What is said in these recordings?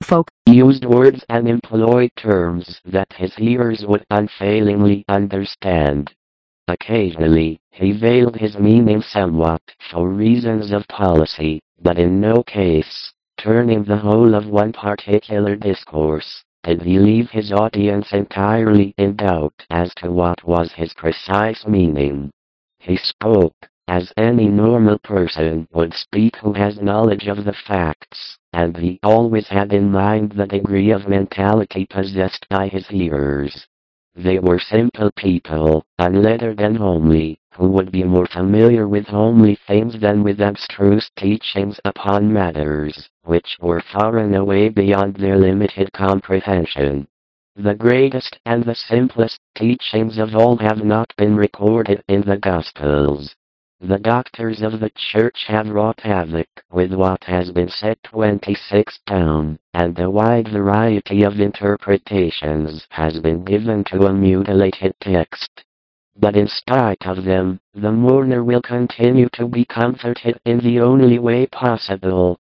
folk used words and employed terms that his hearers would unfailingly understand. Occasionally, he veiled his meaning somewhat for reasons of policy, but in no case, turning the whole of one particular discourse, did he leave his audience entirely in doubt as to what was his precise meaning. He spoke as any normal person would speak who has knowledge of the facts, and he always had in mind the degree of mentality possessed by his hearers. They were simple people, unlettered and homely, who would be more familiar with homely things than with abstruse teachings upon matters which were far and away beyond their limited comprehension. The greatest and the simplest teachings of all have not been recorded in the Gospels. The doctors of the church have wrought havoc with what has been set 26 down, and a wide variety of interpretations has been given to a mutilated text. But in spite of them, the mourner will continue to be comforted in the only way possible.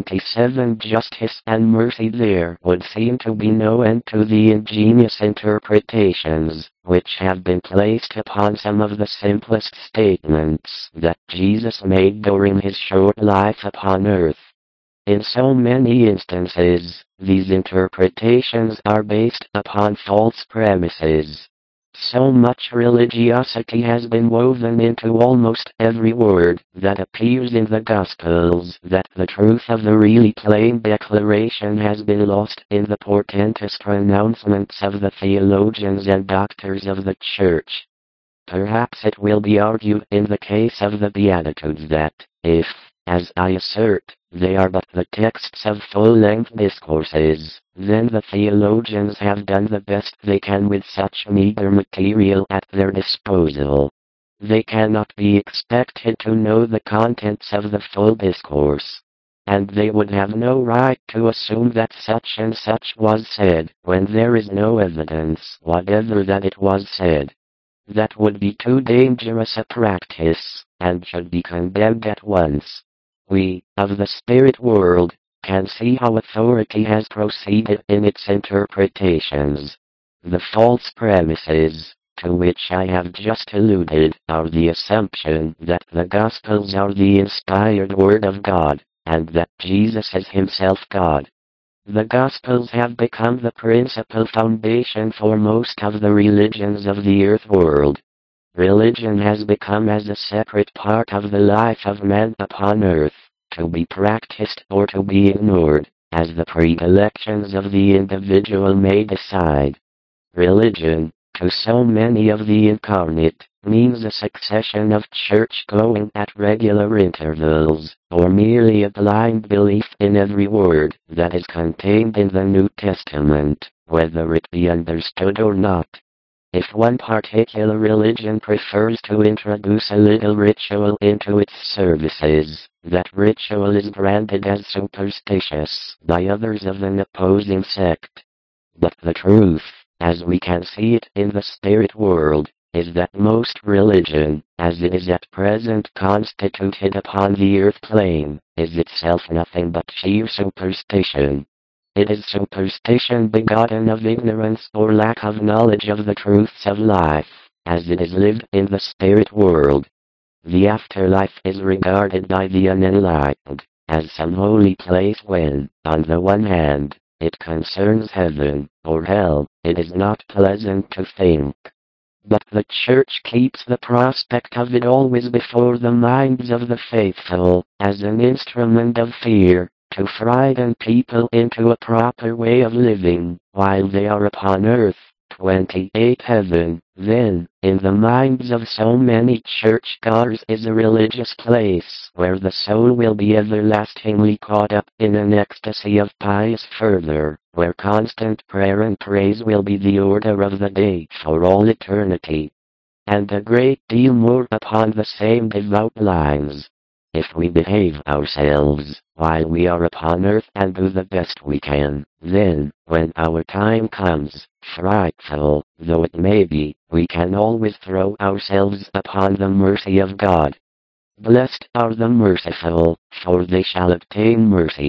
27 Justice and mercy. There would seem to be no end to the ingenious interpretations which have been placed upon some of the simplest statements that Jesus made during his short life upon earth. In so many instances, these interpretations are based upon false premises. So much religiosity has been woven into almost every word that appears in the Gospels that the truth of the really plain declaration has been lost in the portentous pronouncements of the theologians and doctors of the Church. Perhaps it will be argued in the case of the Beatitudes that, if, as I assert, they are but the texts of full-length discourses, then the theologians have done the best they can with such meager material at their disposal. They cannot be expected to know the contents of the full discourse, and they would have no right to assume that such and such was said when there is no evidence whatever that it was said. That would be too dangerous a practice, and should be condemned at once. We, of the spirit world, can see how authority has proceeded in its interpretations. The false premises, to which I have just alluded, are the assumption that the Gospels are the inspired Word of God, and that Jesus is himself God. The Gospels have become the principal foundation for most of the religions of the earth world. Religion has become as a separate part of the life of man upon earth, to be practiced or to be ignored, as the predilections of the individual may decide. Religion, to so many of the incarnate, means a succession of church-going at regular intervals, or merely a blind belief in every word that is contained in the New Testament, whether it be understood or not. If one particular religion prefers to introduce a little ritual into its services, that ritual is branded as superstitious by others of an opposing sect. But the truth, as we can see it in the spirit world, is that most religion, as it is at present constituted upon the earth plane, is itself nothing but sheer superstition. It is superstition begotten of ignorance or lack of knowledge of the truths of life, as it is lived in the spirit world. The afterlife is regarded by the unenlightened as some holy place when, on the one hand, it concerns heaven, or hell, it is not pleasant to think. But the Church keeps the prospect of it always before the minds of the faithful, as an instrument of fear, to frighten people into a proper way of living, while they are upon earth. 28 Heaven, then, in the minds of so many churchgoers is a religious place where the soul will be everlastingly caught up in an ecstasy of pious fervor, where constant prayer and praise will be the order of the day for all eternity. And a great deal more upon the same devout lines. If we behave ourselves while we are upon earth and do the best we can, then, when our time comes, frightful though it may be, we can always throw ourselves upon the mercy of God. Blessed are the merciful, for they shall obtain mercy.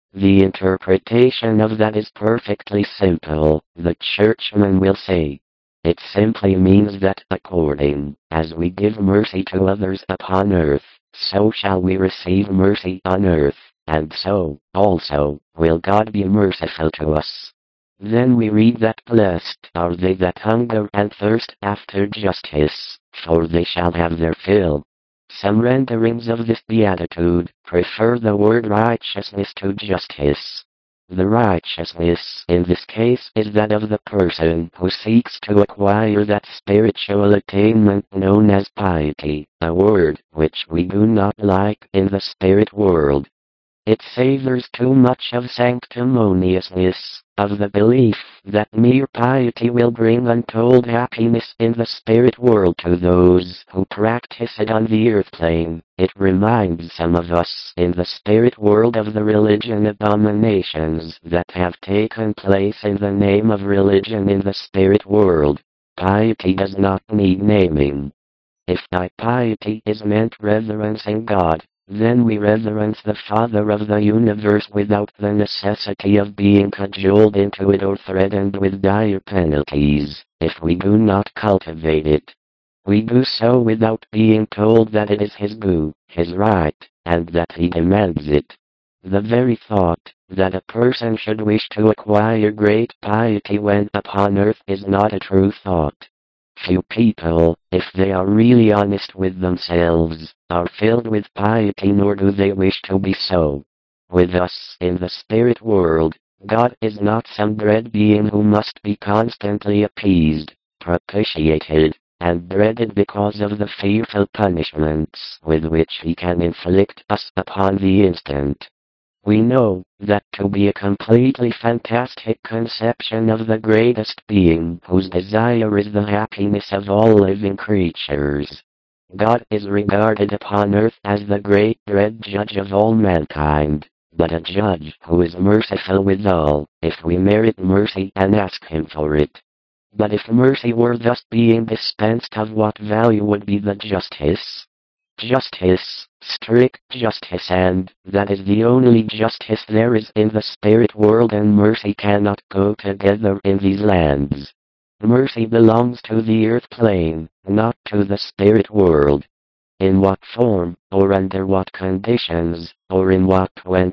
The interpretation of that is perfectly simple, the churchman will say. It simply means that according as we give mercy to others upon earth, so shall we receive mercy on earth, and so, also, will God be merciful to us. Then we read that blessed are they that hunger and thirst after justice, for they shall have their fill. Some renderings of this beatitude prefer the word righteousness to justice. The righteousness in this case is that of the person who seeks to acquire that spiritual attainment known as piety, a word which we do not like in the spirit world. It savors too much of sanctimoniousness, of the belief that mere piety will bring untold happiness in the spirit world to those who practice it on the earth plane. It reminds some of us in the spirit world of the religion abominations that have taken place in the name of religion in the spirit world. Piety does not need naming. If by piety is meant reverencing God, then we reverence the Father of the universe without the necessity of being cajoled into it or threatened with dire penalties, if we do not cultivate it. We do so without being told that it is his due, his right, and that he demands it. The very thought that a person should wish to acquire great piety when upon earth is not a true thought. Few people, if they are really honest with themselves, are filled with piety, nor do they wish to be so. With us in the spirit world, God is not some dread being who must be constantly appeased, propitiated, and dreaded because of the fearful punishments with which he can inflict us upon the instant. We know that to be a completely fantastic conception of the greatest being whose desire is the happiness of all living creatures. God is regarded upon earth as the great dread judge of all mankind, but a judge who is merciful withal, if we merit mercy and ask him for it. But if mercy were thus being dispensed, of what value would be the justice? Justice, strict justice, and that is the only justice there is in the spirit world, and mercy cannot go together in these lands. Mercy belongs to the earth plane, not to the spirit world. In what form, or under what conditions, or in what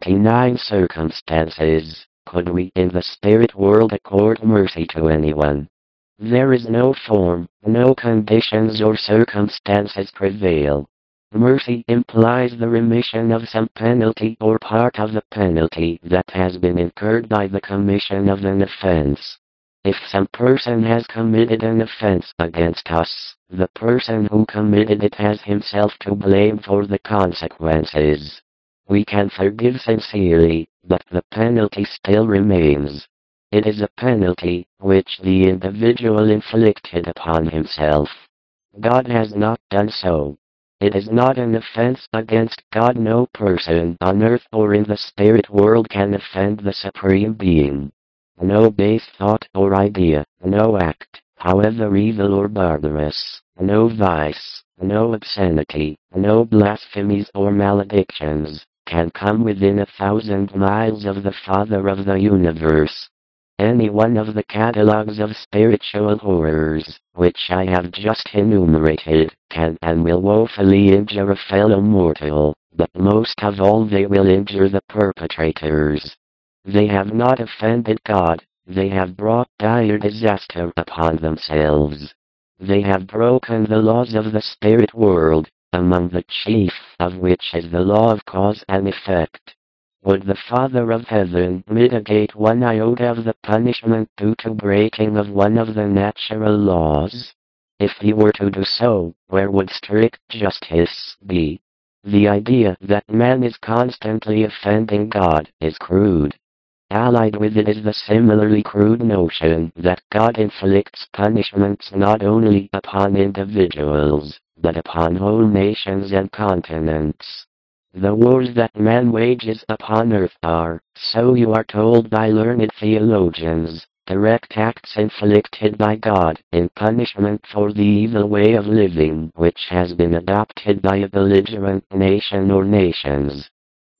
29 circumstances, could we in the spirit world accord mercy to anyone? There is no form, no conditions or circumstances prevail. Mercy implies the remission of some penalty or part of the penalty that has been incurred by the commission of an offense. If some person has committed an offense against us, the person who committed it has himself to blame for the consequences. We can forgive sincerely, but the penalty still remains. It is a penalty which the individual inflicted upon himself. God has not done so. It is not an offense against God. No person on earth or in the spirit world can offend the Supreme Being. No base thought or idea, no act, however evil or barbarous, no vice, no obscenity, no blasphemies or maledictions, can come within 1,000 miles of the Father of the universe. Any one of the catalogues of spiritual horrors, which I have just enumerated, can and will woefully injure a fellow mortal, but most of all they will injure the perpetrators. They have not offended God, they have brought dire disaster upon themselves. They have broken the laws of the spirit world, among the chief of which is the law of cause and effect. Would the Father of Heaven mitigate one iota of the punishment due to breaking of one of the natural laws? If he were to do so, where would strict justice be? The idea that man is constantly offending God is crude. Allied with it is the similarly crude notion that God inflicts punishments not only upon individuals, but upon whole nations and continents. The wars that man wages upon earth are, so you are told by learned theologians, direct acts inflicted by God in punishment for the evil way of living which has been adopted by a belligerent nation or nations.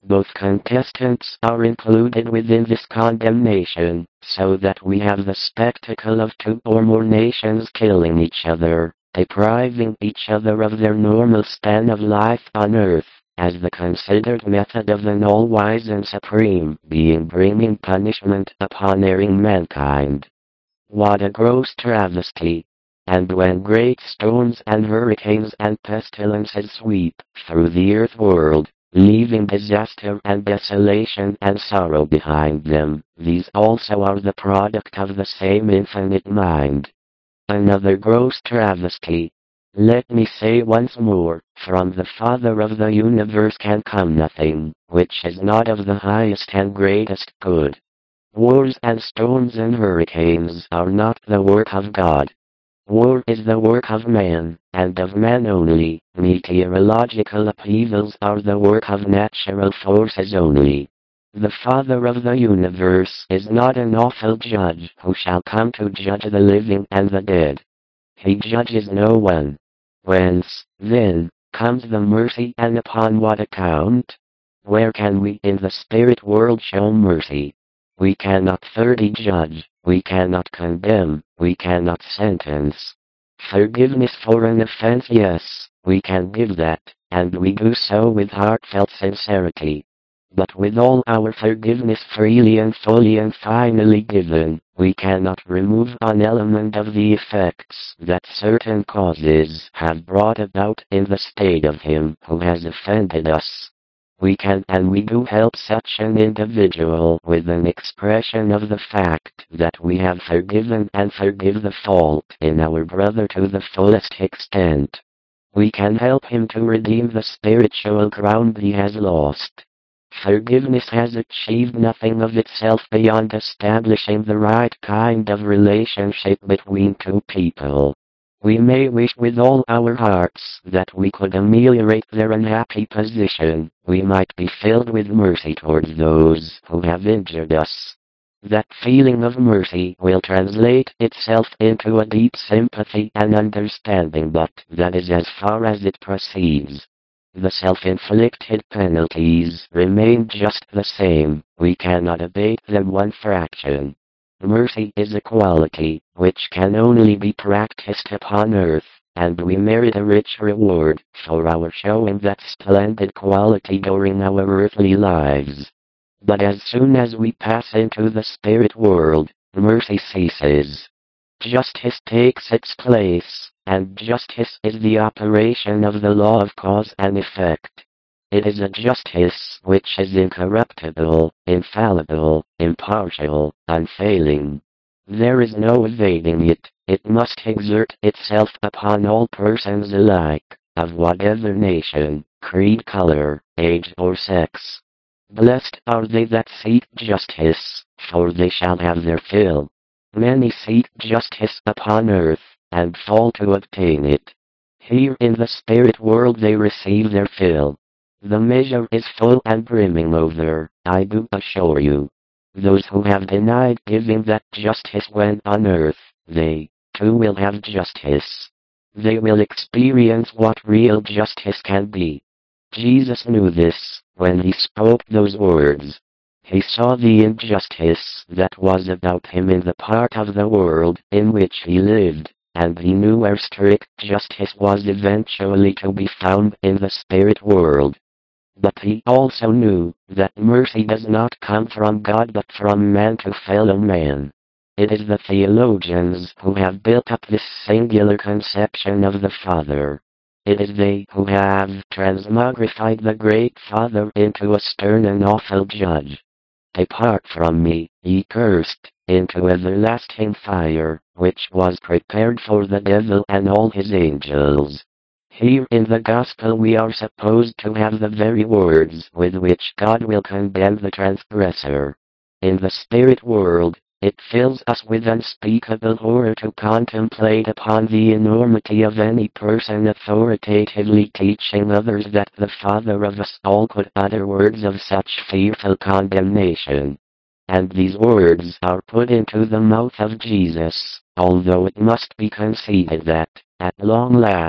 Both contestants are included within this condemnation, so that we have the spectacle of two or more nations killing each other, depriving each other of their normal span of life on earth, as the considered method of an all-wise and supreme being, bringing punishment upon erring mankind. What a gross travesty! And when great storms and hurricanes and pestilences sweep through the earth world, leaving disaster and desolation and sorrow behind them, these also are the product of the same infinite mind. Another gross travesty. Let me say once more, from the Father of the universe can come nothing, which is not of the highest and greatest good. Wars and storms and hurricanes are not the work of God. War is the work of man, and of man only. Meteorological upheavals are the work of natural forces only. The Father of the universe is not an awful judge who shall come to judge the living and the dead. He judges no one. Whence, then, comes the mercy, and upon what account? Where can we in the spirit world show mercy? We cannot thoroughly judge, we cannot condemn, we cannot sentence. Forgiveness for an offense, yes, we can give that, and we do so with heartfelt sincerity. But with all our forgiveness freely and fully and finally given, we cannot remove an element of the effects that certain causes have brought about in the state of him who has offended us. We can and we do help such an individual with an expression of the fact that we have forgiven and forgive the fault in our brother to the fullest extent. We can help him to redeem the spiritual ground he has lost. Forgiveness has achieved nothing of itself beyond establishing the right kind of relationship between two people. We may wish with all our hearts that we could ameliorate their unhappy position. We might be filled with mercy towards those who have injured us. That feeling of mercy will translate itself into a deep sympathy and understanding, but that is as far as it proceeds. The self-inflicted penalties remain just the same. We cannot abate them one fraction. Mercy is a quality which can only be practiced upon earth, and we merit a rich reward for our showing that splendid quality during our earthly lives. But as soon as we pass into the spirit world, mercy ceases. Justice takes its place, and justice is the operation of the law of cause and effect. It is a justice which is incorruptible, infallible, impartial, unfailing. There is no evading it. It must exert itself upon all persons alike, of whatever nation, creed, color, age, or sex. Blessed are they that seek justice, for they shall have their fill. Many seek justice upon earth, and fall to obtain it. Here in the spirit world they receive their fill. The measure is full and brimming over, I do assure you. Those who have denied giving that justice when on earth, they, too, will have justice. They will experience what real justice can be. Jesus knew this when he spoke those words. He saw the injustice that was about him in the part of the world in which he lived, and he knew where strict justice was eventually to be found in the spirit world. But he also knew that mercy does not come from God but from man to fellow man. It is the theologians who have built up this singular conception of the Father. It is they who have transmogrified the great Father into a stern and awful judge. Depart from me, ye cursed, into everlasting fire, which was prepared for the devil and all his angels. Here in the Gospel we are supposed to have the very words with which God will condemn the transgressor. In the spirit world, it fills us with unspeakable horror to contemplate upon the enormity of any person authoritatively teaching others that the Father of us all could utter words of such fearful condemnation. And these words are put into the mouth of Jesus, although it must be conceded that, at long last,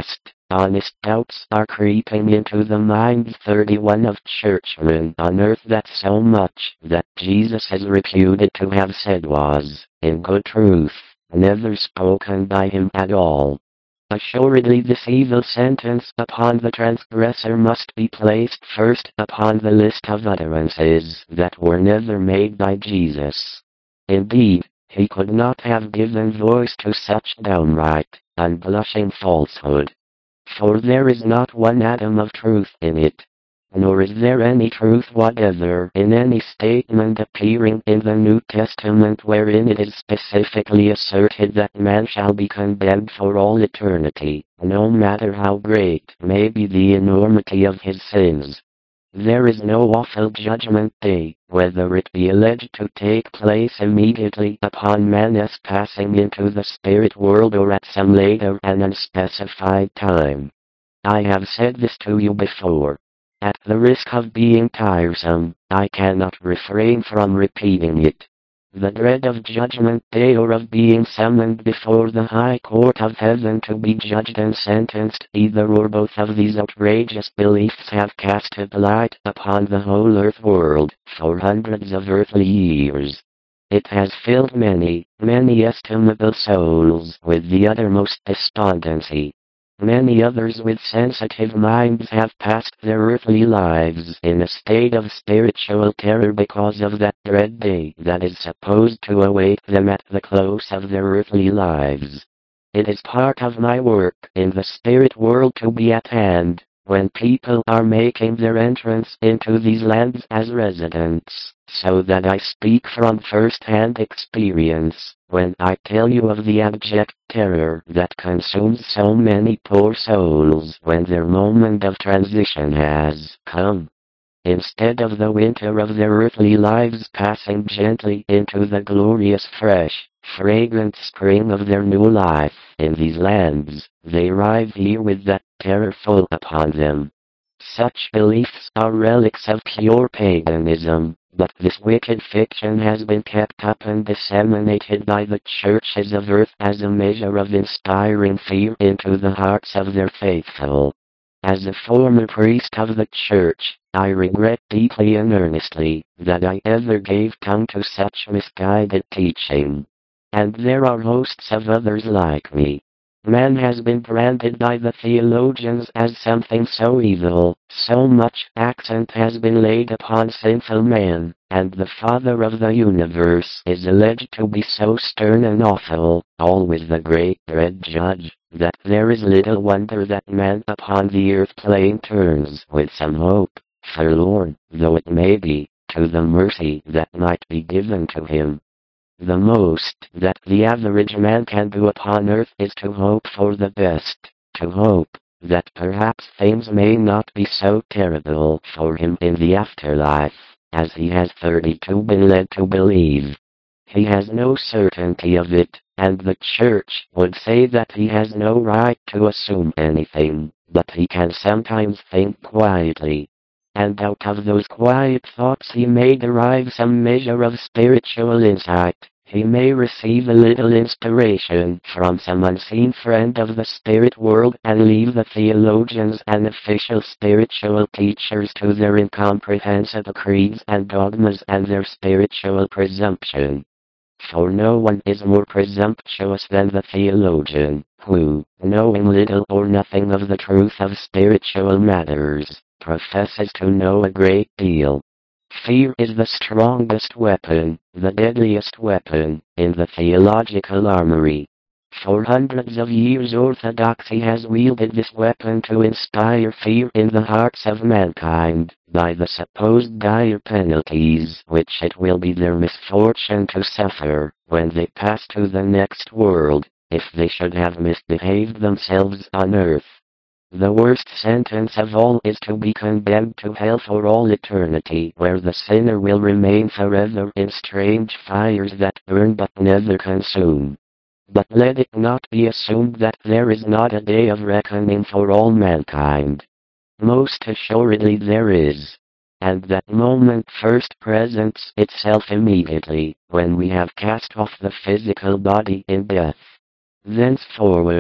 Honest doubts are creeping into the minds 31 of churchmen on earth that so much that Jesus is reputed to have said was, in good truth, never spoken by him at all. Assuredly this evil sentence upon the transgressor must be placed first upon the list of utterances that were never made by Jesus. Indeed, he could not have given voice to such downright, unblushing falsehood. For there is not one atom of truth in it. Nor is there any truth whatever in any statement appearing in the New Testament wherein it is specifically asserted that man shall be condemned for all eternity, no matter how great may be the enormity of his sins. There is no awful judgment day, whether it be alleged to take place immediately upon man's passing into the spirit world or at some later and unspecified time. I have said this to you before. At the risk of being tiresome, I cannot refrain from repeating it. The dread of judgment day or of being summoned before the high court of heaven to be judged and sentenced, either or both of these outrageous beliefs have cast a blight upon the whole earth world for hundreds of earthly years. It has filled many, many estimable souls with the uttermost despondency. Many others with sensitive minds have passed their earthly lives in a state of spiritual terror because of that dread day that is supposed to await them at the close of their earthly lives. It is part of my work in the spirit world to be at hand when people are making their entrance into these lands as residents, so that I speak from first-hand experience when I tell you of the abject terror that consumes so many poor souls when their moment of transition has come. Instead of the winter of their earthly lives passing gently into the glorious fresh, fragrant spring of their new life in these lands, they arrive here with that terror full upon them. Such beliefs are relics of pure paganism, but this wicked fiction has been kept up and disseminated by the churches of earth as a measure of inspiring fear into the hearts of their faithful. As a former priest of the church, I regret deeply and earnestly that I ever gave tongue to such misguided teaching. And there are hosts of others like me. Man has been branded by the theologians as something so evil, so much accent has been laid upon sinful man, and the Father of the universe is alleged to be so stern and awful, always the great dread judge, that there is little wonder that man upon the earth plane turns with some hope, forlorn though it may be, to the mercy that might be given to him. The most that the average man can do upon earth is to hope for the best, to hope that perhaps things may not be so terrible for him in the afterlife, as he has 32 been led to believe. He has no certainty of it, and the church would say that he has no right to assume anything, but he can sometimes think quietly. And out of those quiet thoughts he may derive some measure of spiritual insight. He may receive a little inspiration from some unseen friend of the spirit world and leave the theologians and official spiritual teachers to their incomprehensible creeds and dogmas and their spiritual presumption. For no one is more presumptuous than the theologian, who, knowing little or nothing of the truth of spiritual matters, professes to know a great deal. Fear is the strongest weapon, the deadliest weapon, in the theological armory. For hundreds of years orthodoxy has wielded this weapon to inspire fear in the hearts of mankind, by the supposed dire penalties which it will be their misfortune to suffer, when they pass to the next world, if they should have misbehaved themselves on earth. The worst sentence of all is to be condemned to hell for all eternity, where the sinner will remain forever in strange fires that burn but never consume. But let it not be assumed that there is not a day of reckoning for all mankind. Most assuredly there is. And that moment first presents itself immediately, when we have cast off the physical body in death. Thenceforward,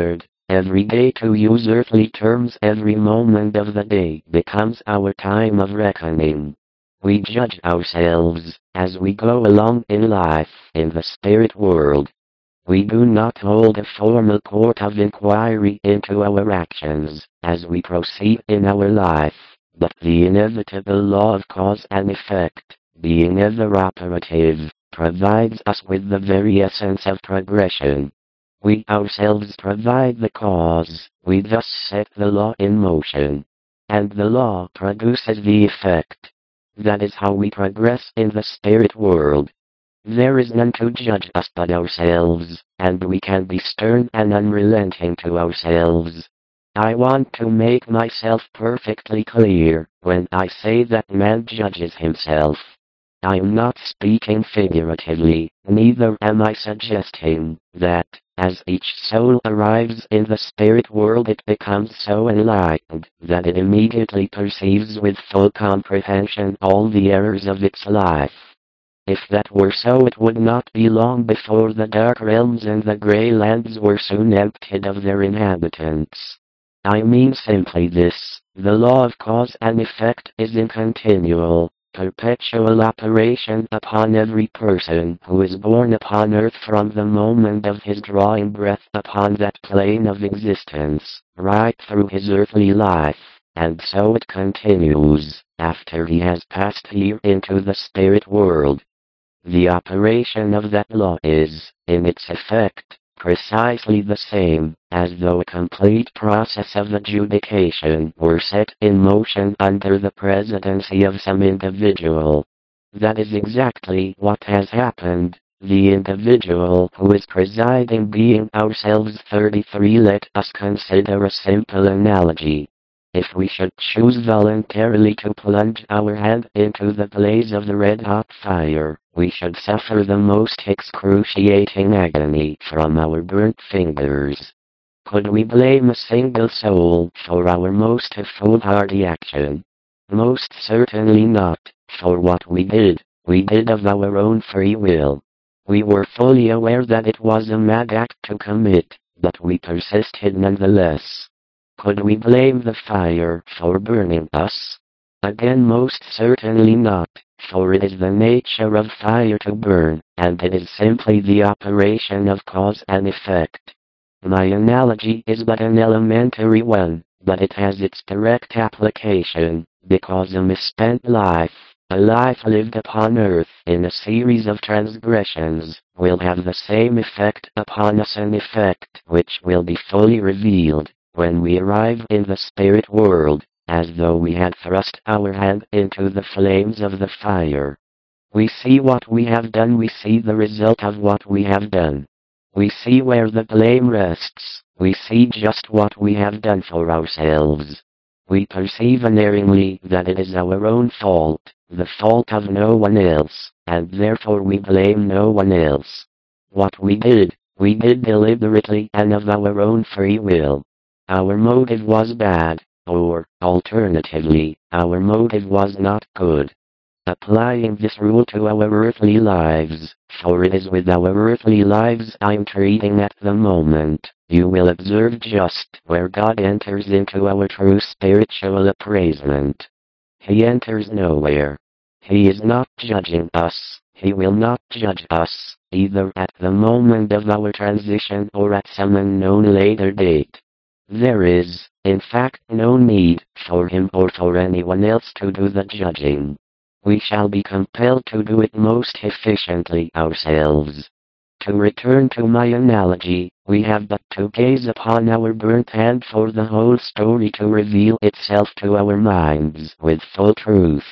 Every day, to use earthly terms, every moment of the day becomes our time of reckoning. We judge ourselves as we go along in life in the spirit world. We do not hold a formal court of inquiry into our actions as we proceed in our life, but the inevitable law of cause and effect, being ever operative, provides us with the very essence of progression. We ourselves provide the cause, we thus set the law in motion. And the law produces the effect. That is how we progress in the spirit world. There is none to judge us but ourselves, and we can be stern and unrelenting to ourselves. I want to make myself perfectly clear when I say that man judges himself. I am not speaking figuratively, neither am I suggesting that, as each soul arrives in the spirit world, it becomes so enlightened that it immediately perceives with full comprehension all the errors of its life. If that were so, it would not be long before the dark realms and the grey lands were soon emptied of their inhabitants. I mean simply this: the law of cause and effect is in continual, perpetual operation upon every person who is born upon earth from the moment of his drawing breath upon that plane of existence, right through his earthly life, and so it continues after he has passed here into the spirit world. The operation of that law is, in its effect, precisely the same as though a complete process of adjudication were set in motion under the presidency of some individual. That is exactly what has happened. The individual who is presiding being ourselves 33. Let us consider a simple analogy. If we should choose voluntarily to plunge our hand into the blaze of the red-hot fire, we should suffer the most excruciating agony from our burnt fingers. Could we blame a single soul for our most foolhardy action? Most certainly not, for what we did of our own free will. We were fully aware that it was a mad act to commit, but we persisted nonetheless. Could we blame the fire for burning us? Again, most certainly not, for it is the nature of fire to burn, and it is simply the operation of cause and effect. My analogy is but an elementary one, but it has its direct application, because a misspent life, a life lived upon earth in a series of transgressions, will have the same effect upon us, an effect which will be fully revealed when we arrive in the spirit world, as though we had thrust our hand into the flames of the fire. We see what we have done, we see the result of what we have done. We see where the blame rests, we see just what we have done for ourselves. We perceive unerringly that it is our own fault, the fault of no one else, and therefore we blame no one else. What we did deliberately and of our own free will. Our motive was bad, or, alternatively, our motive was not good. Applying this rule to our earthly lives, for it is with our earthly lives I'm treating at the moment, you will observe just where God enters into our true spiritual appraisement. He enters nowhere. He is not judging us. He will not judge us, either at the moment of our transition or at some unknown later date. There is, in fact, no need for him or for anyone else to do the judging. We shall be compelled to do it most efficiently ourselves. To return to my analogy, we have but to gaze upon our burnt hand for the whole story to reveal itself to our minds with full truth.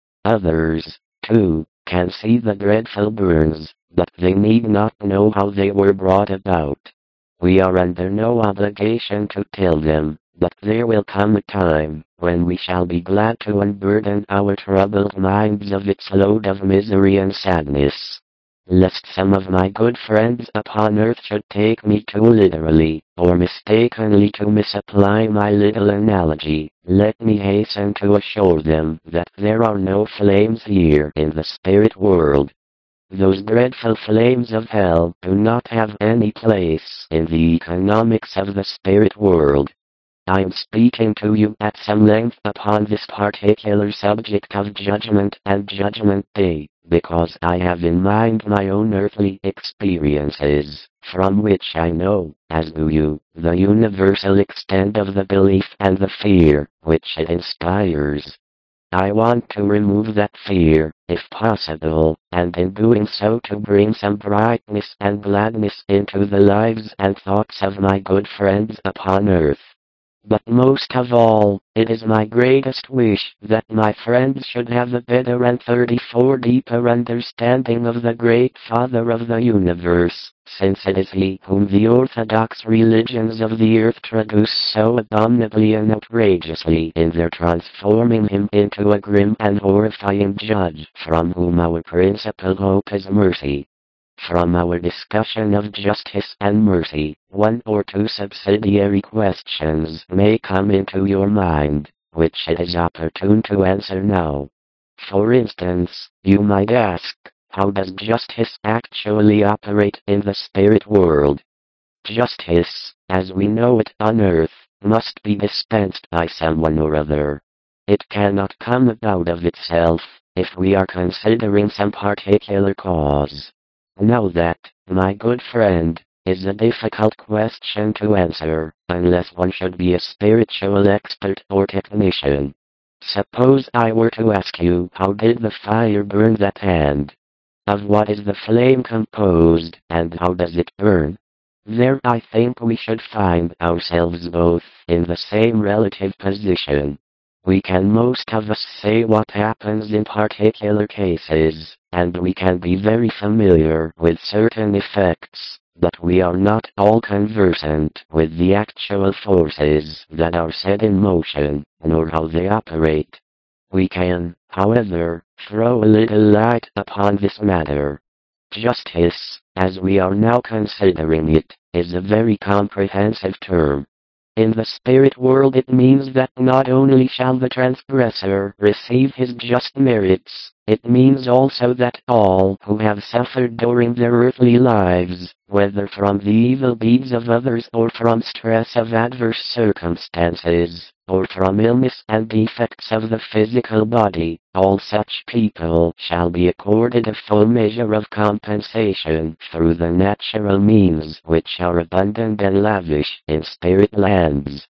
Others, too, can see the dreadful burns, but they need not know how they were brought about. We are under no obligation to tell them, but there will come a time when we shall be glad to unburden our troubled minds of its load of misery and sadness. Lest some of my good friends upon earth should take me too literally, or mistakenly to misapply my little analogy, let me hasten to assure them that there are no flames here in the spirit world. Those dreadful flames of hell do not have any place in the economics of the spirit world. I am speaking to you at some length upon this particular subject of judgment and judgment day, because I have in mind my own earthly experiences, from which I know, as do you, the universal extent of the belief and the fear which it inspires. I want to remove that fear, if possible, and in doing so to bring some brightness and gladness into the lives and thoughts of my good friends upon earth. But most of all, it is my greatest wish that my friends should have a better and 34 deeper understanding of the great Father of the universe, since it is He whom the orthodox religions of the earth traduce so abominably and outrageously in their transforming Him into a grim and horrifying judge, from whom our principal hope is mercy. From our discussion of justice and mercy, one or two subsidiary questions may come into your mind, which it is opportune to answer now. For instance, you might ask, how does justice actually operate in the spirit world? Justice, as we know it on earth, must be dispensed by someone or other. It cannot come about of itself, if we are considering some particular cause. Now that, my good friend, is a difficult question to answer, unless one should be a spiritual expert or technician. Suppose I were to ask you, how did the fire burn that hand? Of what is the flame composed, and how does it burn? There I think we should find ourselves both in the same relative position. We can most of us say what happens in particular cases, and we can be very familiar with certain effects, but we are not all conversant with the actual forces that are set in motion, nor how they operate. We can, however, throw a little light upon this matter. Justice, as we are now considering it, is a very comprehensive term. In the spirit world it means that not only shall the transgressor receive his just merits, it means also that all who have suffered during their earthly lives, whether from the evil deeds of others or from stress of adverse circumstances, or from illness and defects of the physical body, all such people shall be accorded a full measure of compensation through the natural means which are abundant and lavish in spirit lands.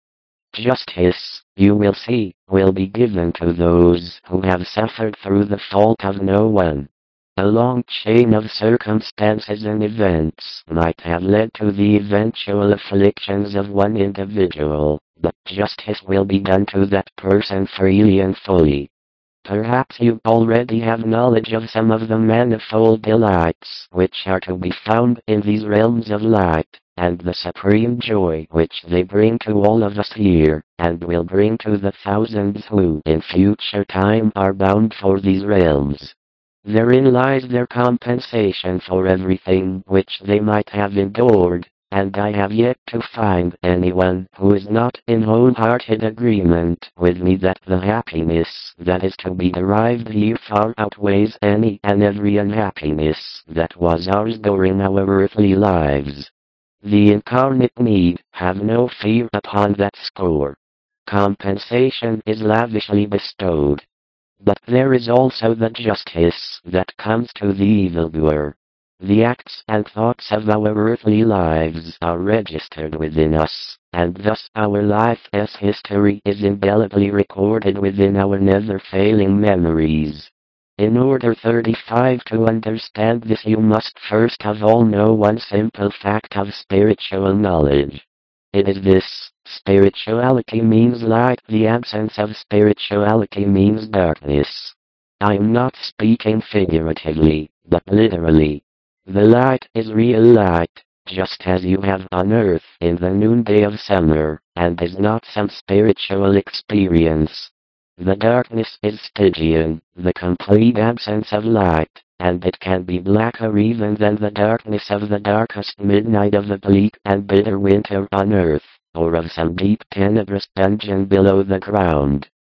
Justice, you will see, will be given to those who have suffered through the fault of no one. A long chain of circumstances and events might have led to the eventual afflictions of one individual, but justice will be done to that person freely and fully. Perhaps you already have knowledge of some of the manifold delights which are to be found in these realms of light, and the supreme joy which they bring to all of us here, and will bring to the thousands who in future time are bound for these realms. Therein lies their compensation for everything which they might have endured, and I have yet to find anyone who is not in wholehearted agreement with me that the happiness that is to be derived here far outweighs any and every unhappiness that was ours during our earthly lives. The incarnate need have no fear upon that score. Compensation is lavishly bestowed. But there is also the justice that comes to the evildoer. The acts and thoughts of our earthly lives are registered within us, and thus our life's history is indelibly recorded within our never-failing memories. In order 35 to understand this you must first of all know one simple fact of spiritual knowledge. It is this: spirituality means light, the absence of spirituality means darkness. I am not speaking figuratively, but literally. The light is real light, just as you have on earth in the noonday of summer, and is not some spiritual experience. The darkness is Stygian, the complete absence of light, and it can be blacker even than the darkness of the darkest midnight of a bleak and bitter winter on earth, or of some deep tenebrous dungeon below the ground.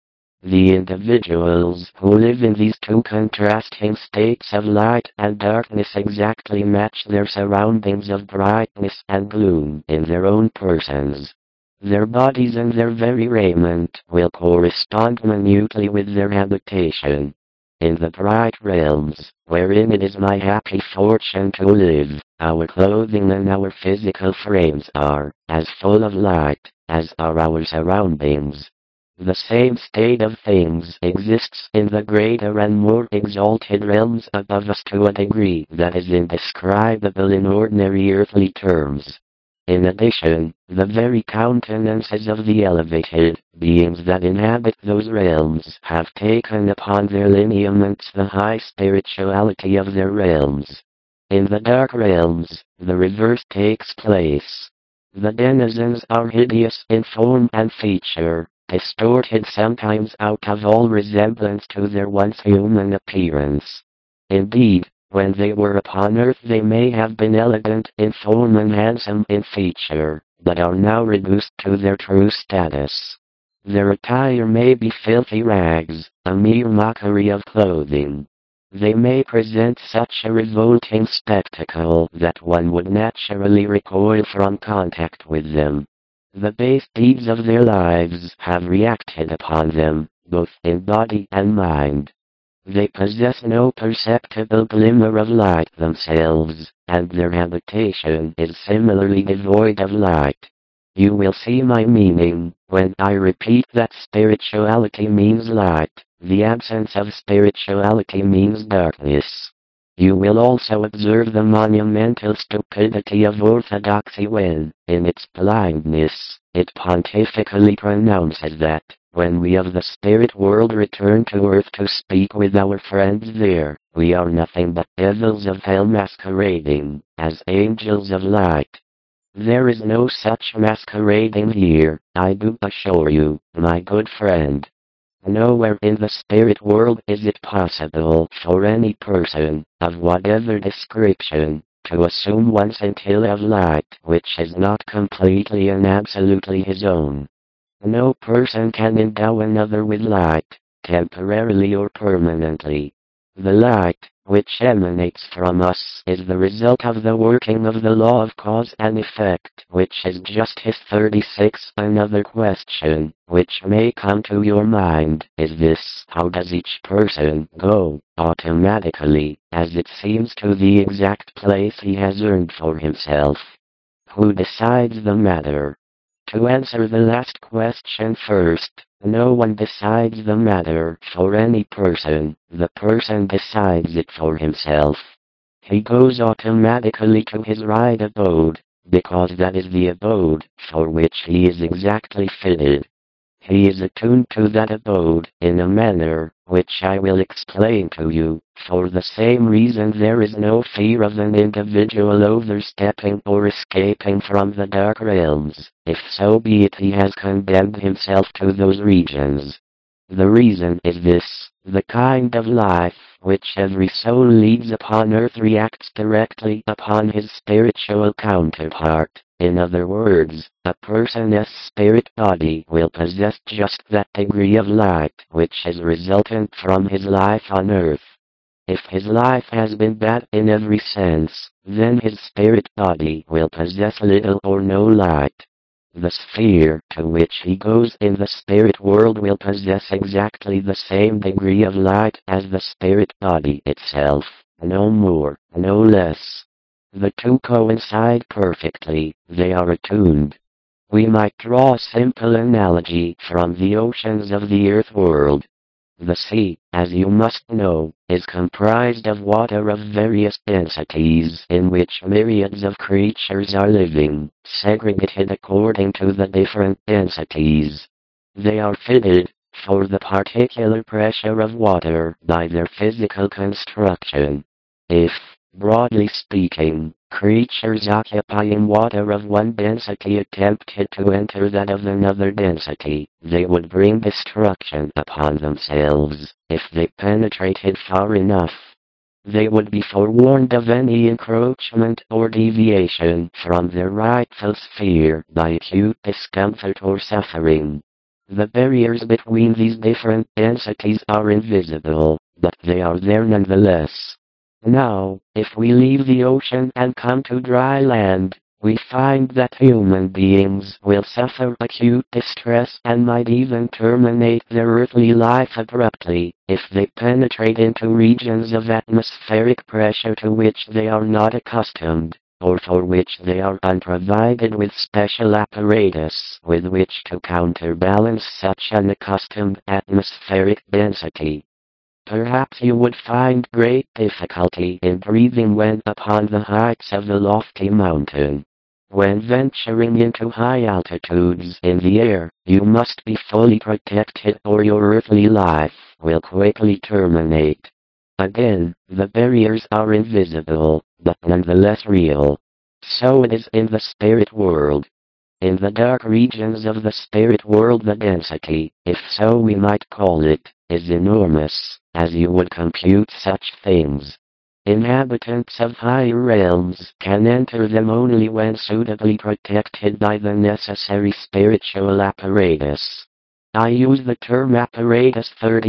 The individuals who live in these two contrasting states of light and darkness exactly match their surroundings of brightness and gloom in their own persons. Their bodies and their very raiment will correspond minutely with their habitation. In the bright realms, wherein it is my happy fortune to live, our clothing and our physical frames are as full of light as are our surroundings. The same state of things exists in the greater and more exalted realms above us to a degree that is indescribable in ordinary earthly terms. In addition, the very countenances of the elevated beings that inhabit those realms have taken upon their lineaments the high spirituality of their realms. In the dark realms, the reverse takes place. The denizens are hideous in form and feature, distorted sometimes out of all resemblance to their once human appearance. Indeed, when they were upon earth they may have been elegant in form and handsome in feature, but are now reduced to their true status. Their attire may be filthy rags, a mere mockery of clothing. They may present such a revolting spectacle that one would naturally recoil from contact with them. The base deeds of their lives have reacted upon them, both in body and mind. They possess no perceptible glimmer of light themselves, and their habitation is similarly devoid of light. You will see my meaning when I repeat that spirituality means light, the absence of spirituality means darkness. You will also observe the monumental stupidity of orthodoxy when, in its blindness, it pontifically pronounces that, when we of the spirit world return to earth to speak with our friends there, we are nothing but devils of hell masquerading as angels of light. There is no such masquerading here, I do assure you, my good friend. Nowhere in the spirit world is it possible for any person, of whatever description, to assume one scintilla of light which is not completely and absolutely his own. No person can endow another with light, temporarily or permanently. The light, which emanates from us, is the result of the working of the law of cause and effect, which is Justice 36. Another question, which may come to your mind, is this: how does each person go, automatically, as it seems, to the exact place he has earned for himself? Who decides the matter? To answer the last question first, no one decides the matter for any person, the person decides it for himself. He goes automatically to his right abode, because that is the abode for which he is exactly fitted. He is attuned to that abode in a manner which I will explain to you. For the same reason there is no fear of an individual overstepping or escaping from the dark realms, if so be it he has condemned himself to those regions. The reason is this: the kind of life which every soul leads upon earth reacts directly upon his spiritual counterpart. In other words, a person's spirit body will possess just that degree of light which is resultant from his life on earth. If his life has been bad in every sense, then his spirit body will possess little or no light. The sphere to which he goes in the spirit world will possess exactly the same degree of light as the spirit body itself, no more, no less. The two coincide perfectly, they are attuned. We might draw a simple analogy from the oceans of the earth world. The sea, as you must know, is comprised of water of various densities in which myriads of creatures are living, segregated according to the different densities. They are fitted for the particular pressure of water by their physical construction. If, broadly speaking, creatures occupying water of one density attempted to enter that of another density, they would bring destruction upon themselves, if they penetrated far enough. They would be forewarned of any encroachment or deviation from their rightful sphere by acute discomfort or suffering. The barriers between these different densities are invisible, but they are there nonetheless. Now, if we leave the ocean and come to dry land, we find that human beings will suffer acute distress and might even terminate their earthly life abruptly, if they penetrate into regions of atmospheric pressure to which they are not accustomed, or for which they are unprovided with special apparatus with which to counterbalance such unaccustomed atmospheric density. Perhaps you would find great difficulty in breathing when upon the heights of the lofty mountain. When venturing into high altitudes in the air, you must be fully protected or your earthly life will quickly terminate. Again, the barriers are invisible, but nonetheless real. So it is in the spirit world. In the dark regions of the spirit world the density, if so we might call it, is enormous, as you would compute such things. Inhabitants of higher realms can enter them only when suitably protected by the necessary spiritual apparatus. I use the term apparatus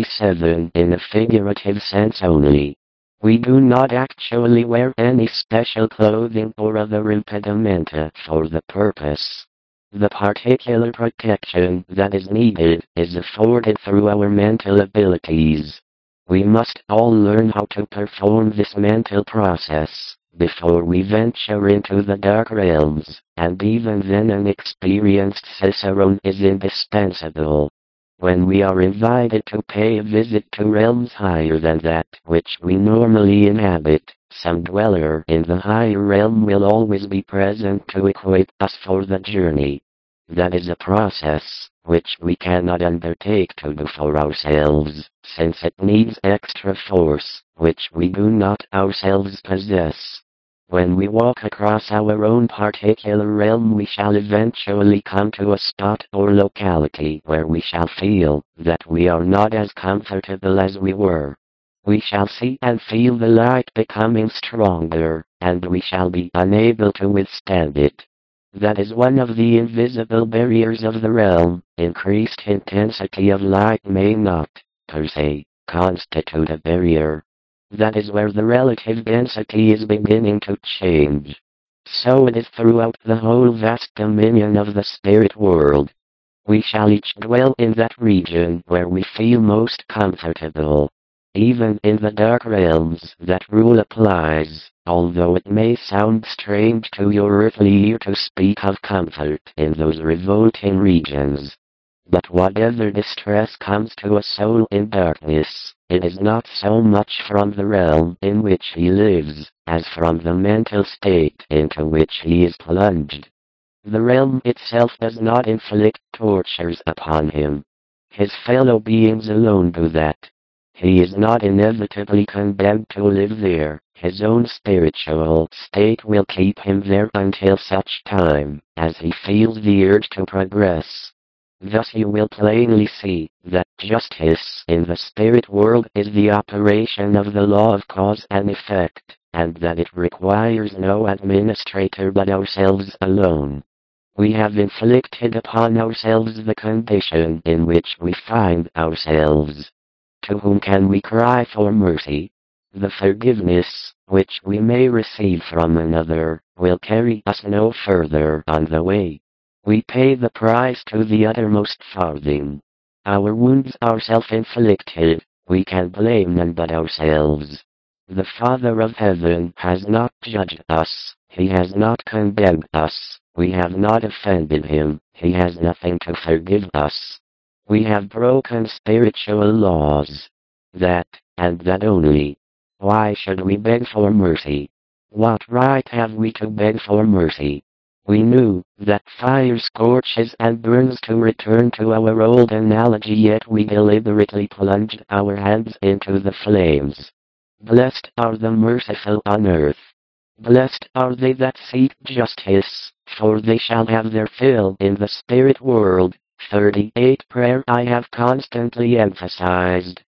37 in a figurative sense only. We do not actually wear any special clothing or other impedimenta for the purpose. The particular protection that is needed is afforded through our mental abilities. We must all learn how to perform this mental process before we venture into the dark realms, and even then an experienced cicerone is indispensable. When we are invited to pay a visit to realms higher than that which we normally inhabit, some dweller in the higher realm will always be present to equip us for the journey. That is a process which we cannot undertake to do for ourselves, since it needs extra force, which we do not ourselves possess. When we walk across our own particular realm we shall eventually come to a spot or locality where we shall feel that we are not as comfortable as we were. We shall see and feel the light becoming stronger, and we shall be unable to withstand it. That is one of the invisible barriers of the realm. Increased intensity of light may not, per se, constitute a barrier. That is where the relative density is beginning to change. So it is throughout the whole vast dominion of the spirit world. We shall each dwell in that region where we feel most comfortable. Even in the dark realms that rule applies, although it may sound strange to your earthly ear to speak of comfort in those revolting regions. But whatever distress comes to a soul in darkness, it is not so much from the realm in which he lives, as from the mental state into which he is plunged. The realm itself does not inflict tortures upon him. His fellow beings alone do that. He is not inevitably condemned to live there. His own spiritual state will keep him there until such time as he feels the urge to progress. Thus you will plainly see that justice in the spirit world is the operation of the law of cause and effect, and that it requires no administrator but ourselves alone. We have inflicted upon ourselves the condition in which we find ourselves. To whom can we cry for mercy? The forgiveness, which we may receive from another, will carry us no further on the way. We pay the price to the uttermost farthing. Our wounds are self-inflicted, we can blame none but ourselves. The Father of Heaven has not judged us, he has not condemned us, we have not offended him, he has nothing to forgive us. We have broken spiritual laws. That, and that only. Why should we beg for mercy? What right have we to beg for mercy? We knew that fire scorches and burns, to return to our old analogy, yet we deliberately plunged our hands into the flames. Blessed are the merciful on earth. Blessed are they that seek justice, for they shall have their fill in the spirit world. 38 Prayer I have constantly emphasized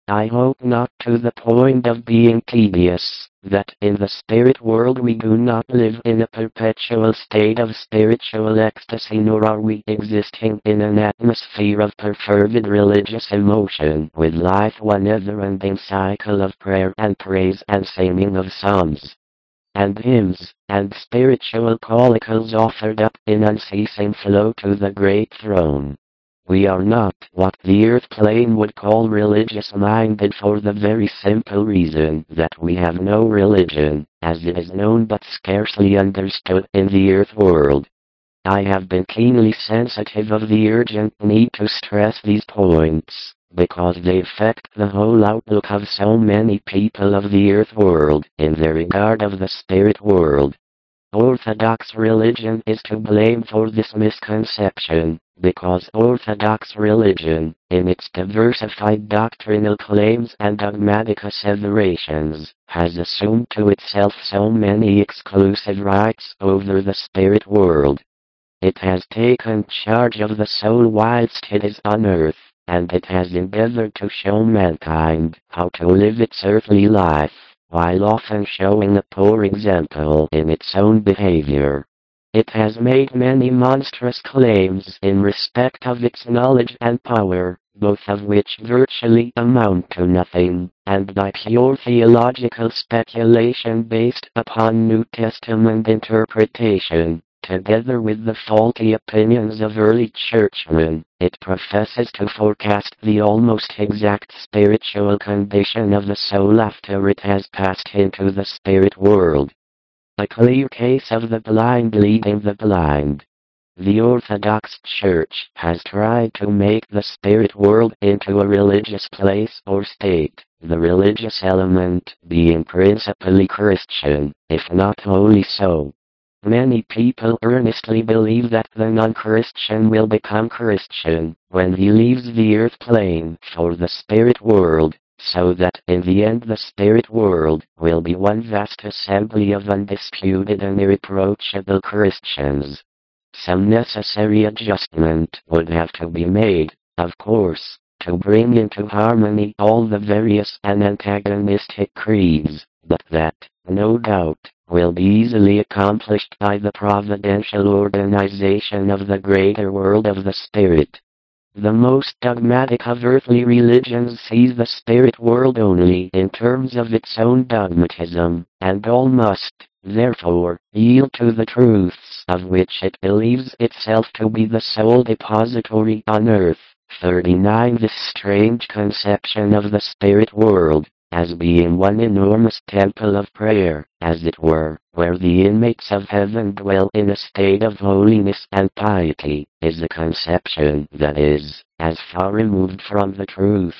I hope not to the point of being tedious, that in the spirit world we do not live in a perpetual state of spiritual ecstasy, nor are we existing in an atmosphere of perfervid religious emotion with life one never-ending cycle of prayer and praise and singing of psalms and hymns, and spiritual collections offered up in unceasing flow to the great throne. We are not what the earth plane would call religious-minded for the very simple reason that we have no religion, as it is known but scarcely understood in the earth world. I have been keenly sensitive of the urgent need to stress these points, because they affect the whole outlook of so many people of the earth world in their regard of the spirit world. Orthodox religion is to blame for this misconception, because Orthodox religion, in its diversified doctrinal claims and dogmatic asseverations, has assumed to itself so many exclusive rights over the spirit world. It has taken charge of the soul whilst it is on earth, and it has endeavored to show mankind how to live its earthly life, while often showing a poor example in its own behavior. It has made many monstrous claims in respect of its knowledge and power, both of which virtually amount to nothing, and by pure theological speculation based upon New Testament interpretation, together with the faulty opinions of early churchmen, it professes to forecast the almost exact spiritual condition of the soul after it has passed into the spirit world. A clear case of the blind leading the blind. The Orthodox Church has tried to make the spirit world into a religious place or state, the religious element being principally Christian, if not wholly so. Many people earnestly believe that the non-Christian will become Christian when he leaves the earth plane for the spirit world, so that in the end the spirit world will be one vast assembly of undisputed and irreproachable Christians. Some necessary adjustment would have to be made, of course, to bring into harmony all the various and antagonistic creeds, but that, no doubt, will be easily accomplished by the providential organization of the greater world of the spirit. The most dogmatic of earthly religions sees the spirit world only in terms of its own dogmatism, and all must, therefore, yield to the truths of which it believes itself to be the sole depository on earth. 39. This strange conception of the spirit world, as being one enormous temple of prayer, as it were, where the inmates of heaven dwell in a state of holiness and piety, is a conception that is, as far removed from the truth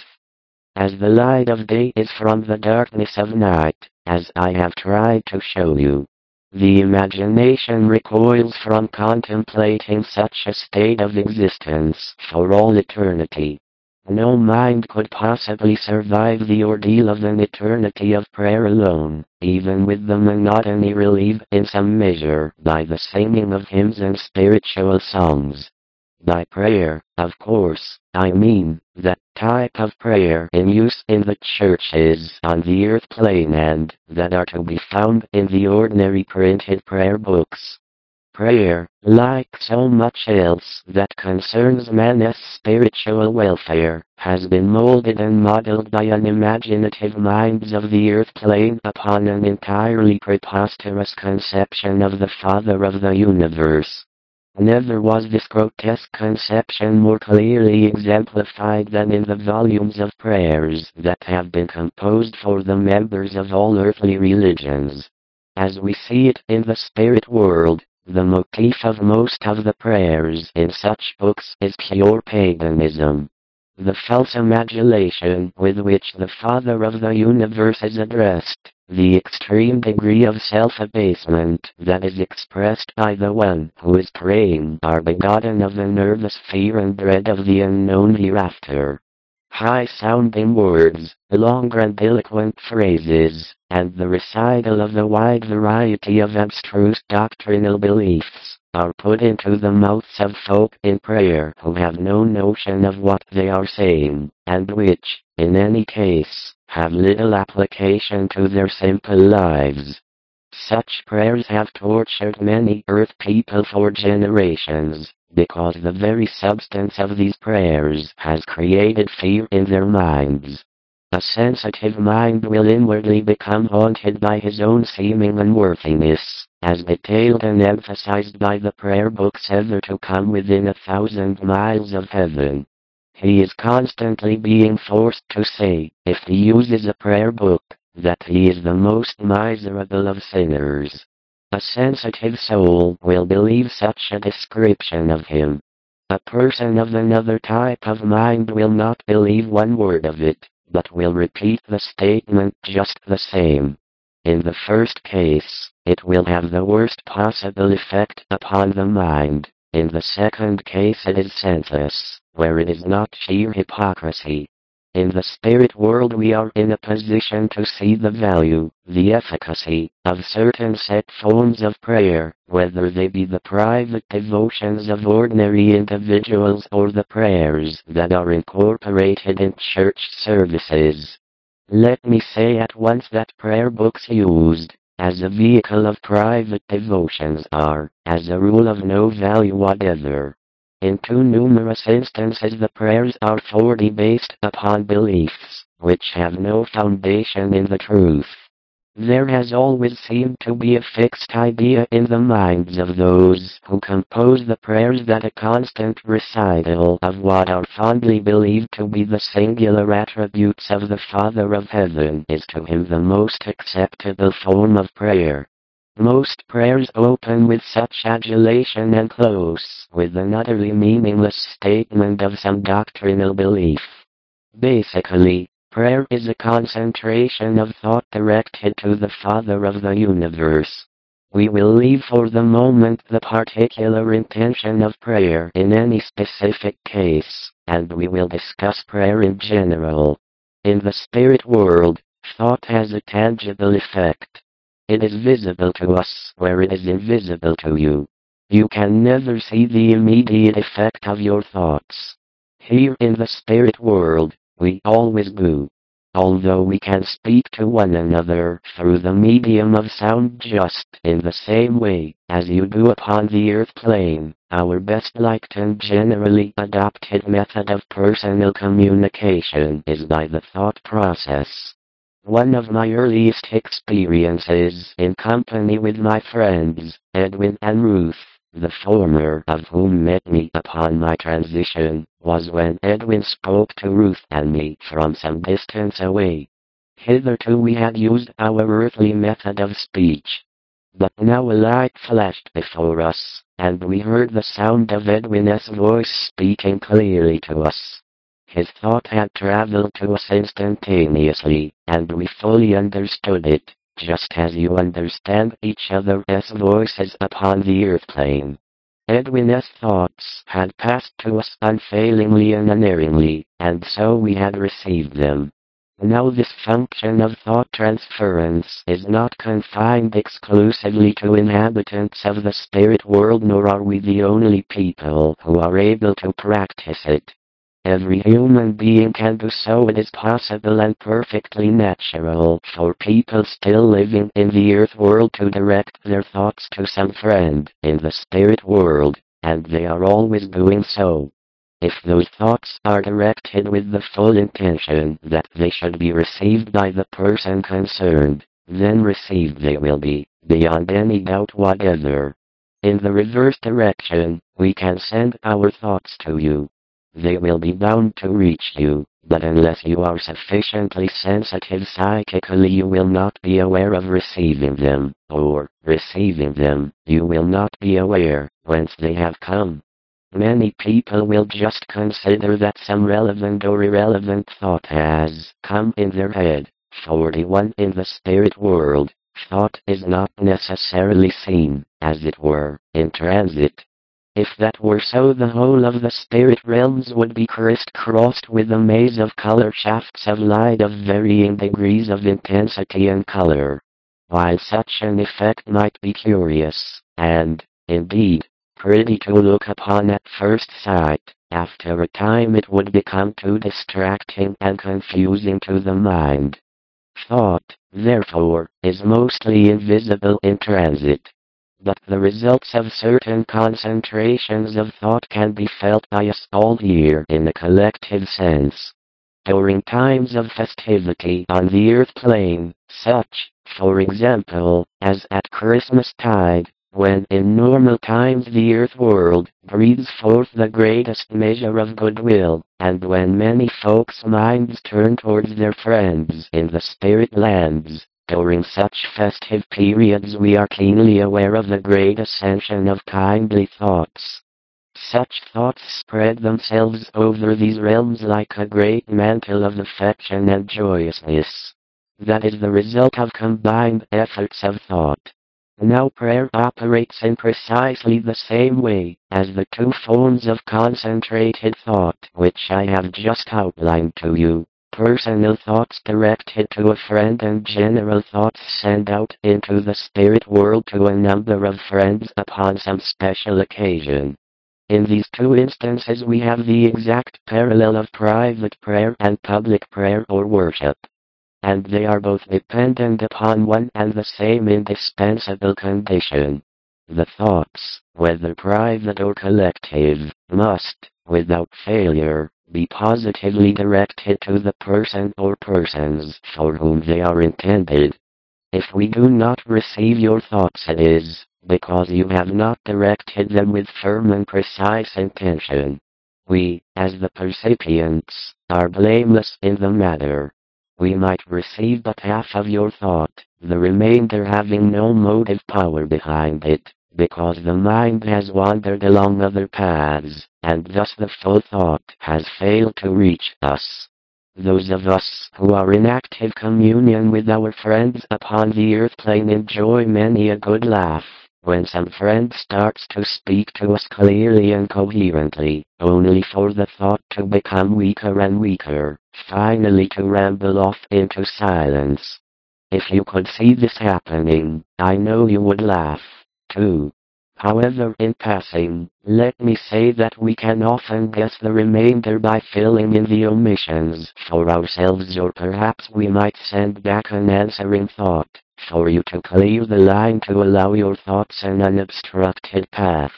as the light of day is from the darkness of night, as I have tried to show you. The imagination recoils from contemplating such a state of existence for all eternity. No mind could possibly survive the ordeal of an eternity of prayer alone, even with the monotony relieved in some measure by the singing of hymns and spiritual songs. By prayer, of course, I mean that type of prayer in use in the churches on the earth plane and that are to be found in the ordinary printed prayer books. Prayer, like so much else that concerns man's spiritual welfare, has been molded and modeled by unimaginative minds of the earth plane upon an entirely preposterous conception of the Father of the universe. Never was this grotesque conception more clearly exemplified than in the volumes of prayers that have been composed for the members of all earthly religions. As we see it in the spirit world, the motif of most of the prayers in such books is pure paganism. The false imagination with which the Father of the universe is addressed, the extreme degree of self-abasement that is expressed by the one who is praying are begotten of a nervous fear and dread of the unknown hereafter. High-sounding words, long grandiloquent phrases, and the recital of a wide variety of abstruse doctrinal beliefs, are put into the mouths of folk in prayer who have no notion of what they are saying, and which, in any case, have little application to their simple lives. Such prayers have tortured many earth people for generations, because the very substance of these prayers has created fear in their minds. A sensitive mind will inwardly become haunted by his own seeming unworthiness, as detailed and emphasized by the prayer books ever to come within 1,000 miles of heaven. He is constantly being forced to say, if he uses a prayer book, that he is the most miserable of sinners. A sensitive soul will believe such a description of him. A person of another type of mind will not believe one word of it, but will repeat the statement just the same. In the first case, it will have the worst possible effect upon the mind. In the second case it is senseless, where it is not sheer hypocrisy. In the spirit world we are in a position to see the value, the efficacy, of certain set forms of prayer, whether they be the private devotions of ordinary individuals or the prayers that are incorporated in church services. Let me say at once that prayer books used as a vehicle of private devotions are, as a rule, of no value whatever. In too numerous instances the prayers are fully based upon beliefs, which have no foundation in the truth. There has always seemed to be a fixed idea in the minds of those who compose the prayers that a constant recital of what are fondly believed to be the singular attributes of the Father of Heaven is to him the most acceptable form of prayer. Most prayers open with such adulation and close with an utterly meaningless statement of some doctrinal belief. Basically, prayer is a concentration of thought directed to the Father of the universe. We will leave for the moment the particular intention of prayer in any specific case, and we will discuss prayer in general. In the spirit world, thought has a tangible effect. It is visible to us where it is invisible to you. You can never see the immediate effect of your thoughts. Here in the spirit world, we always do. Although we can speak to one another through the medium of sound just in the same way as you do upon the earth plane, our best liked and generally adopted method of personal communication is by the thought process. One of my earliest experiences in company with my friends, Edwin and Ruth, the former of whom met me upon my transition, was when Edwin spoke to Ruth and me from some distance away. Hitherto we had used our earthly method of speech. But now a light flashed before us, and we heard the sound of Edwin's voice speaking clearly to us. His thought had traveled to us instantaneously, and we fully understood it, just as you understand each other's voices upon the earth plane. Edwin's thoughts had passed to us unfailingly and unerringly, and so we had received them. Now this function of thought transference is not confined exclusively to inhabitants of the spirit world, nor are we the only people who are able to practice it. Every human being can do so. It is possible and perfectly natural for people still living in the earth world to direct their thoughts to some friend in the spirit world, and they are always doing so. If those thoughts are directed with the full intention that they should be received by the person concerned, then received they will be, beyond any doubt whatever. In the reverse direction, we can send our thoughts to you. They will be bound to reach you, but unless you are sufficiently sensitive psychically you will not be aware of receiving them, or, receiving them, you will not be aware whence they have come. Many people will just consider that some relevant or irrelevant thought has come in their head. 41 In the spirit world, thought is not necessarily seen, as it were, in transit. If that were so, the whole of the spirit realms would be crisscrossed with a maze of color shafts of light of varying degrees of intensity and color. While such an effect might be curious, and, indeed, pretty to look upon at first sight. After a time it would become too distracting and confusing to the mind. Thought, therefore, is mostly invisible in transit. But the results of certain concentrations of thought can be felt by us all year in a collective sense. During times of festivity on the earth plane, such, for example, as at Christmas tide, when in normal times the earth world breathes forth the greatest measure of goodwill, and when many folks' minds turn towards their friends in the spirit lands, during such festive periods we are keenly aware of the great ascension of kindly thoughts. Such thoughts spread themselves over these realms like a great mantle of affection and joyousness. That is the result of combined efforts of thought. Now prayer operates in precisely the same way as the two forms of concentrated thought which I have just outlined to you. Personal thoughts directed to a friend and general thoughts sent out into the spirit world to a number of friends upon some special occasion. In these two instances we have the exact parallel of private prayer and public prayer or worship. And they are both dependent upon one and the same indispensable condition. The thoughts, whether private or collective, must, without failure, be positively directed to the person or persons for whom they are intended. If we do not receive your thoughts it is because you have not directed them with firm and precise intention. We, as the percipients, are blameless in the matter. We might receive but half of your thought, the remainder having no motive power behind it, because the mind has wandered along other paths, and thus the full thought has failed to reach us. Those of us who are in active communion with our friends upon the earth plane enjoy many a good laugh when some friend starts to speak to us clearly and coherently, only for the thought to become weaker and weaker, finally to ramble off into silence. If you could see this happening, I know you would laugh, too. However, in passing, let me say that we can often guess the remainder by filling in the omissions for ourselves, or perhaps we might send back an answering thought, for you to clear the line to allow your thoughts an unobstructed path.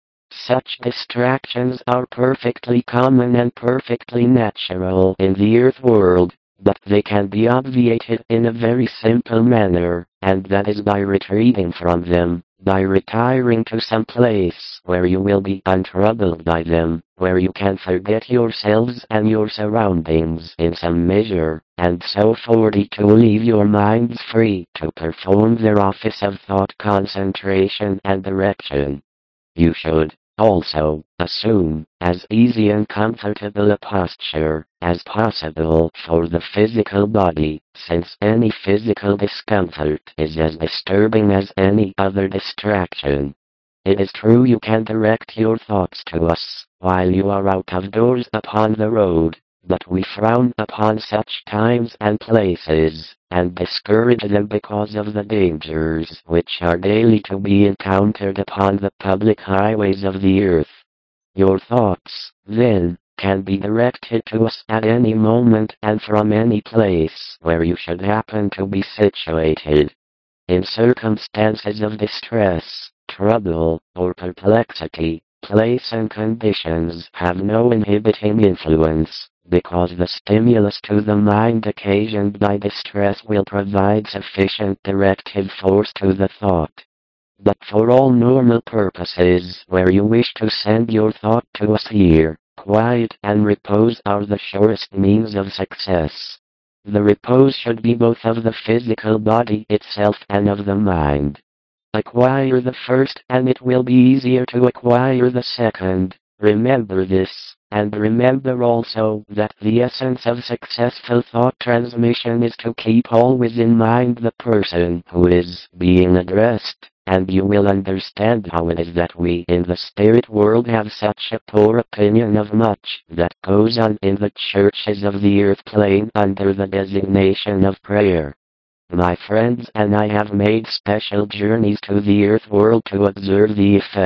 Such distractions are perfectly common and perfectly natural in the earth world, but they can be obviated in a very simple manner, and that is by retreating from them, by retiring to some place where you will be untroubled by them, where you can forget yourselves and your surroundings in some measure, and so free to leave your minds free to perform their office of thought concentration and direction. You should also assume as easy and comfortable a posture as possible for the physical body, since any physical discomfort is as disturbing as any other distraction. It is true you can direct your thoughts to us while you are out of doors upon the road, but we frown upon such times and places, and discourage them because of the dangers which are daily to be encountered upon the public highways of the earth. Your thoughts, then, can be directed to us at any moment and from any place where you should happen to be situated. In circumstances of distress, trouble, or perplexity, place and conditions have no inhibiting influence, because the stimulus to the mind occasioned by distress will provide sufficient directive force to the thought. But for all normal purposes where you wish to send your thought to us here, quiet and repose are the surest means of success. The repose should be both of the physical body itself and of the mind. Acquire the first and it will be easier to acquire the second. Remember this, and remember also that the essence of successful thought transmission is to keep always in mind the person who is being addressed, and you will understand how it is that we in the spirit world have such a poor opinion of much that goes on in the churches of the earth plane under the designation of prayer. My friends and I have made special journeys to the earth world to observe the effect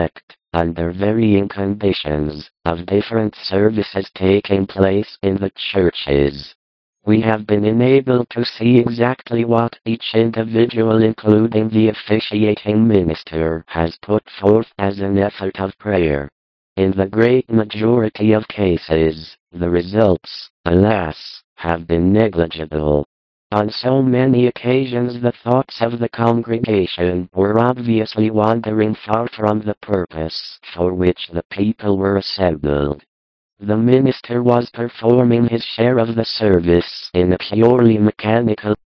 under varying conditions, of different services taking place in the churches. We have been enabled to see exactly what each individual, including the officiating minister, has put forth as an effort of prayer. In the great majority of cases, the results, alas, have been negligible. On so many occasions the thoughts of the congregation were obviously wandering far from the purpose for which the people were assembled. The minister was performing his share of the service in a purely mechanical